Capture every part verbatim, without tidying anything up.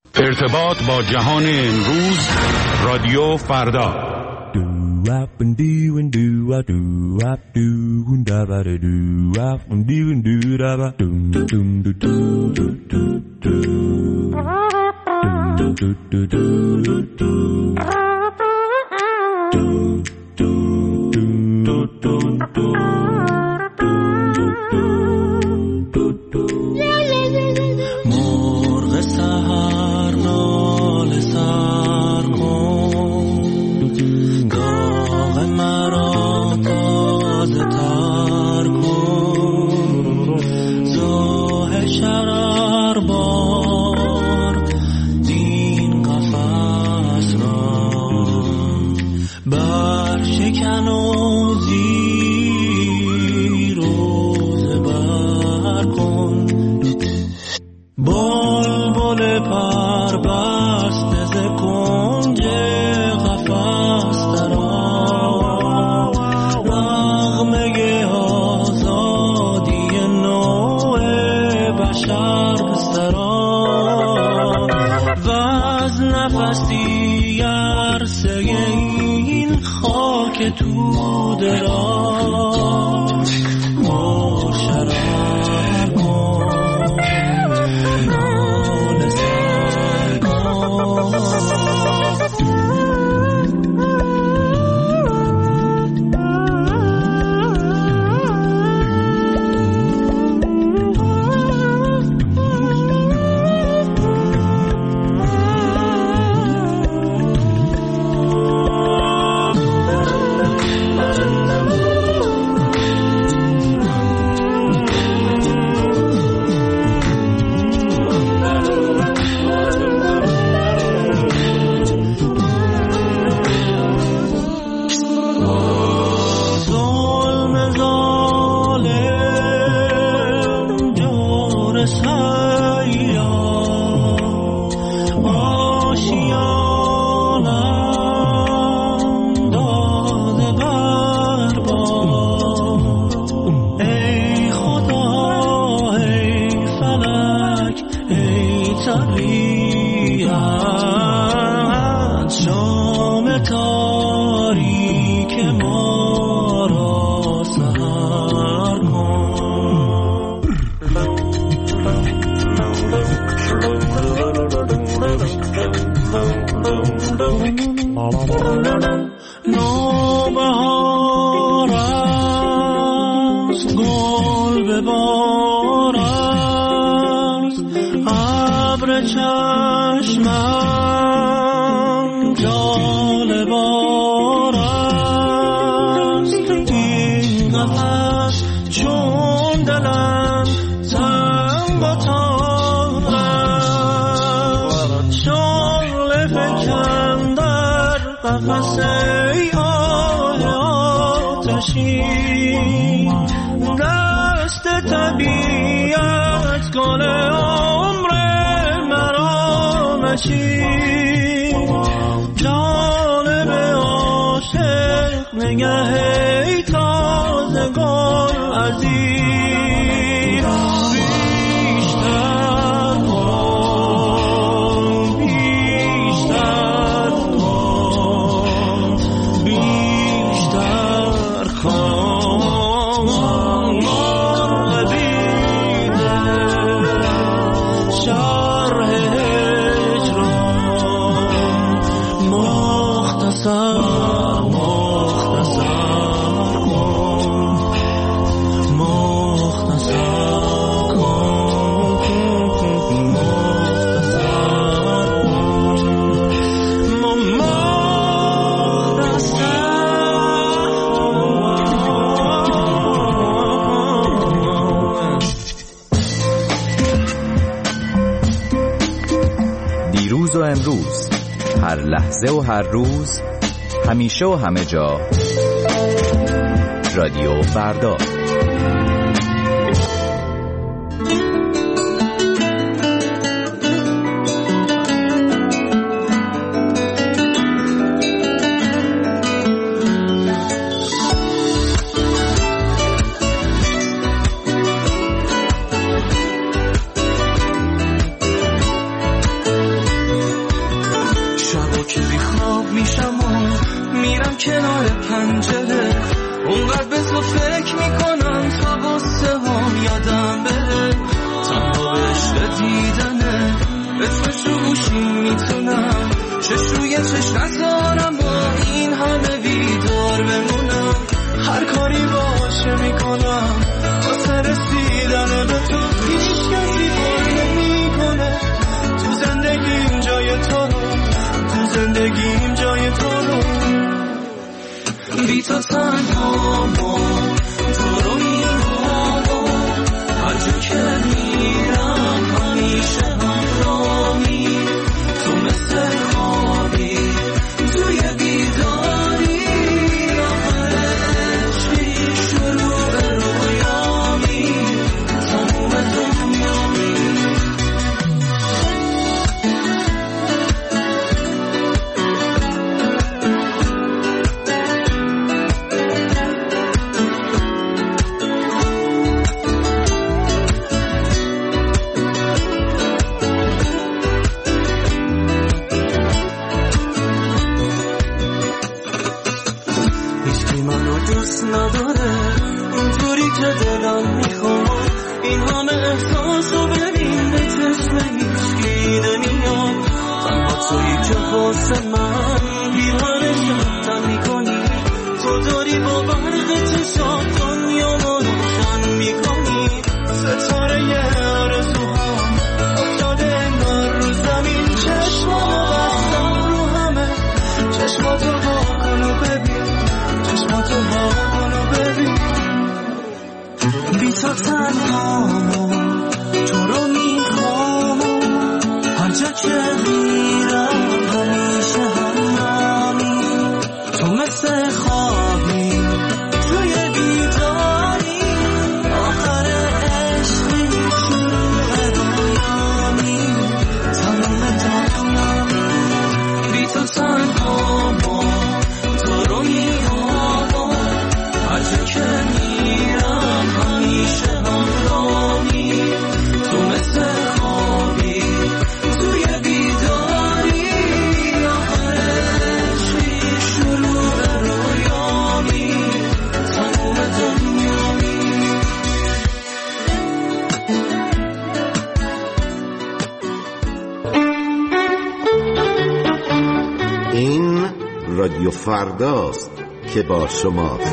ارتباط با جهان امروز، رادیو فردا. مرغ سحر ناله سر کن، داغ مرا تازه تر کن، زاه شرر بار دین قفس را بر شکن و زیر و زبر کن. بلبل پر بسته ز کنج قفس درآ، نغمه آزادی نوع بشر بسترا، وز نفسی عرصه این خاک توده را مر شرر کن. نوبهار است، گل به بار است، ابر چشمم جالبار است. این قفس چون دلم سنگ و تار است، شعله فکن در قفس ای آه آتشین، دست طبیعت گل عمر مرا مچین. جانب عاشق نگه ای تازه گل عزیز، بیشتر کن، بیشتر کن، بیشتر کن. مرغ بیده شرح هجران، مختصر مختصر کن، مختصر کن، مختصر کن، دیروز و امروز، هر لحظه و هر روز، همیشه و همه جا، رادیو فردا. بی خواب میشم و میرم کنار پنجره، اونقدر به تو فکر میکنم تا غصه هم یادم بره، تنها به عشق دیدنه اسمش رو گوشیم میتونم چش روی چش نذارم با این همه بیدار بمونم، هر کاری باشه میکنم واسه رسیدن به تو، هیچ کسی بار نمیکنه تو زندگیم جای تو رو، تو زندگیم جای تو رو، بی تو تنهام تو رو میرم هر جا که میرم همیشه همراهی، تو مثل خوابی توی بیداری، آخر عشقی شروع رویامی تموم دنیامی. نداره اونطوری که دلم میخواد، این همه احساس رو ببین به چشم هیچکی نمیاد، تنها تویی که واسه من بیرانه شدن میکنی، تو داری با برق چشات دنیا رو روشن میکنی، ستاره یه آرزوهام افتاده انگار رو زمین، چشمامو بستم رو همه، چشماتو واکن و ببین، چشماتو واکن و ببین، بی تو تنهام تو رو میخوام، هر جا که میرم همیشه همراهی، تو مثل خوابی توی بیداری، آخر عشقی شروع رویامی تمام دنیامی، بی تو تنهام تو رو میخوام، هر جا که میرم همیشه همراهی، تو مثل خوابی توی بیداری، آخر عشقی شروع رویامی تموم دنیامی. این رادیو فرداست که با شماست.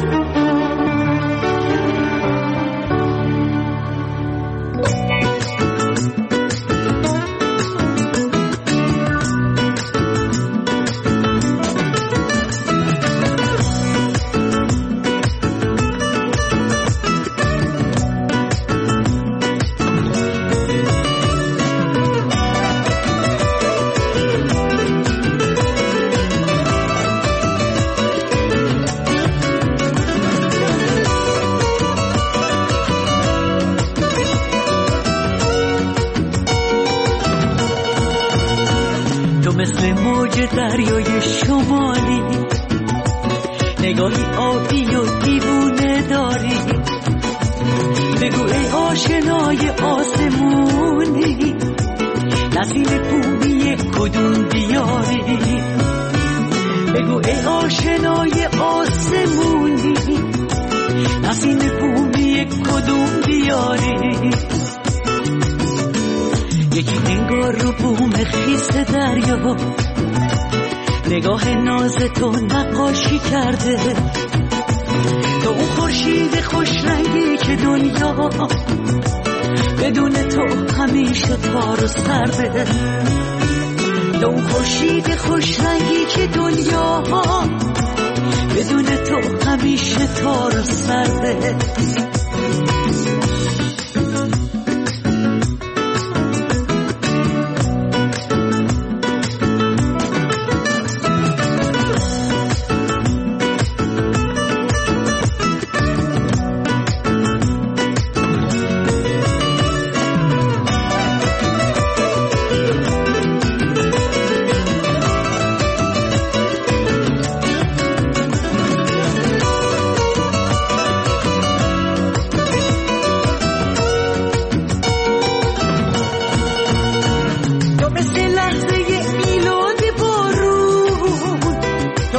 مثل موج دریای شمالی، نگاهی آبی و دیوونه داری، بگو ای آشنای آسمونی، نسیم بومی کدوم دیاری، بگو ای آشنای آسمونی، نسیم بومی کدوم دیاری، یکی انگار رو بوم خیس دریا، نگاه ناز تو نقاشی کرده، تو اون خورشید خوش رنگی که دنیا بدون تو همیشه تار و سرده، تو اون خورشید خوش رنگی که دنیا بدون تو همیشه تار و سرده.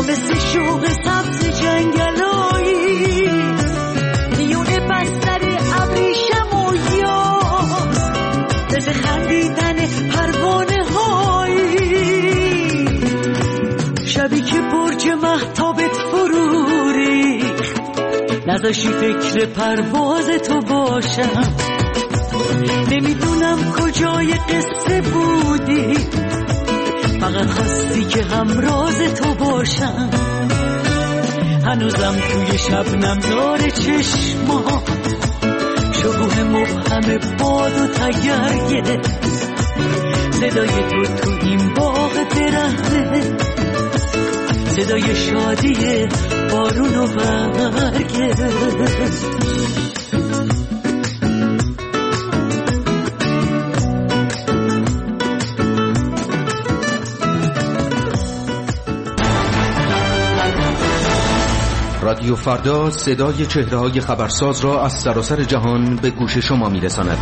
مثل شوق سبز جنگلایی میونه بستر ابریشم و یاس مثل خندیدن پروانه هایی شبی که برج مهتابت فرو ریخت نذاشی فکر پرواز تو باشم نمیدونم کجای قصه بودی فقط خواستی که همراز تو باشم هنوزم توی شبنم داره چشما شکوه مبهم باد و تگرگه صدای تو تو این باغ درخته صدای شادی بارون و برگه رادیو فردا صدای چهره‌های خبرساز را از سراسر جهان به گوش شما می‌رساند.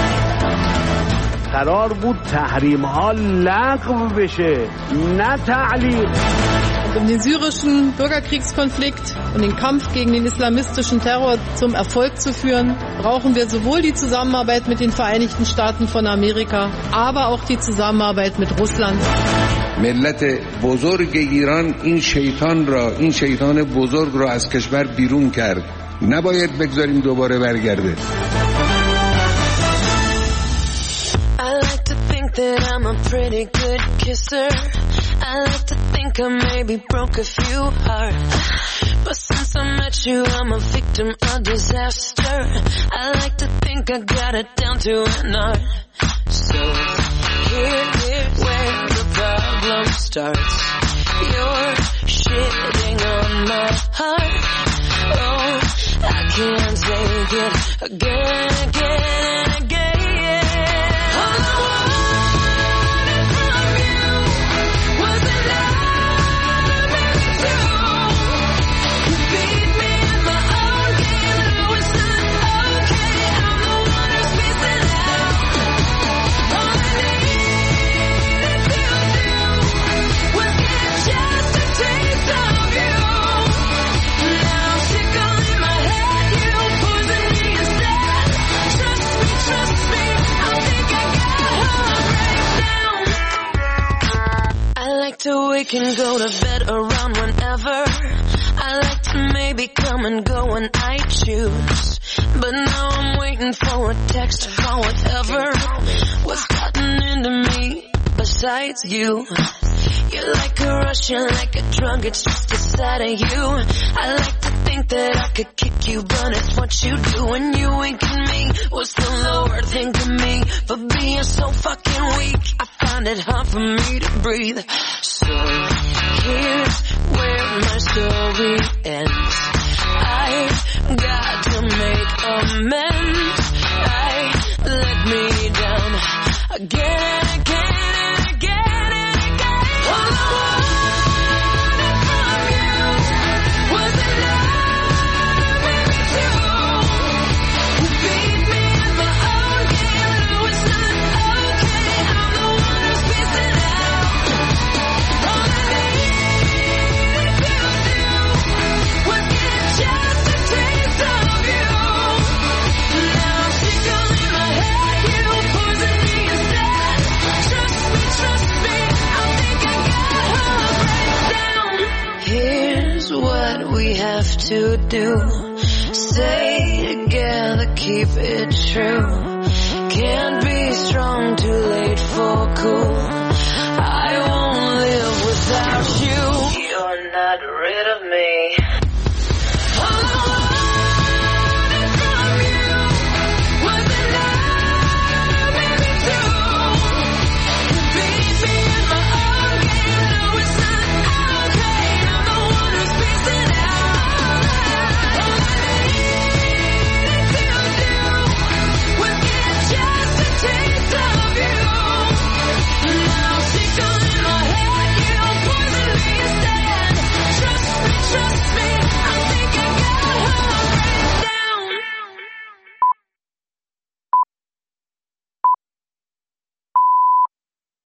قرار بود تحریم ها لغو بشه نه تعلیق. Um den syrischen Bürgerkriegskonflikt und den Kampf gegen den islamistischen Terror zum Erfolg zu führen, brauchen wir sowohl die Zusammenarbeit mit den Vereinigten Staaten von Amerika, aber auch die Zusammenarbeit mit Russland. ملت بزرگ ایران این شیطان را این شیطان بزرگ را از کشور بیرون کرد. نباید بگذاریم دوباره برگرده. I like to think that I'm a pretty good kisser. I like to think I maybe broke a few hearts. But since I met you, I'm a victim of disaster. I like to think I got it down to an art. So here, here's where the problem starts. You're shitting on my heart. Oh, I can't take it again, again, and again. All I wanted from you was the love and the truth. You beat me in my own game, no, it's not okay. I'm the one who's missing out. All I needed to do was get just a taste of you. Now I'm sick all in my head, you poison me instead. Trust me, trust me, I think I got heart breakdown. I like to wake and go to bed around whenever. I like to maybe come and go when I choose. But now I'm waiting for a text or call, whatever. What's gotten into me besides you? You're like a rush, you're like a drug, it's just a side of you. I like to think that I could kick you, but it's what you do when you wink at me. What's the lower thing to me for being so fucking weak? I find it hard for me to breathe. So here's where my story ends. I've got to make amends. I let me down again, again, and again, and again. All I wanted from you was the love and the truth. You beat me in my own game, no, it's not okay. I'm the one who's missing out. All I needed to do was get just a taste of you. Now I'm sick all in my head, you poison me instead. Trust me, trust me, I think I got heart breakdown. Here's what we have to do. Stay together, keep it true. Can't be strong, too late for cool. I won't live without you. You're not rid of me.